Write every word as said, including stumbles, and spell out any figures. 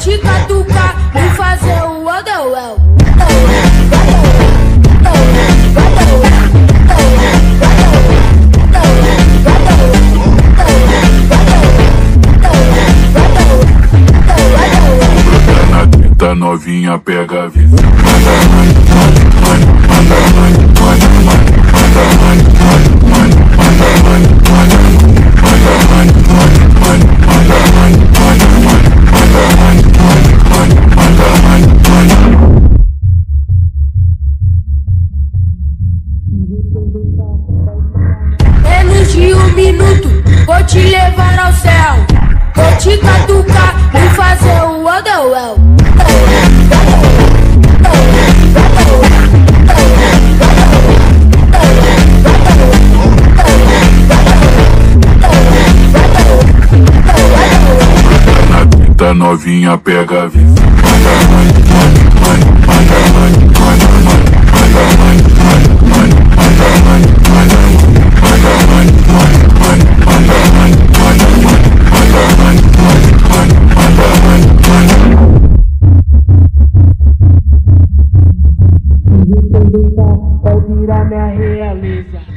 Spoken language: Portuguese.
te catucar e fazer um odewell. Tá novinha, pega a visão. Menos de um minuto, vou te levar ao céu. Vou te catucar e fazer um odewell. Tá novinha, pega a visão. Vai virar minha realeza.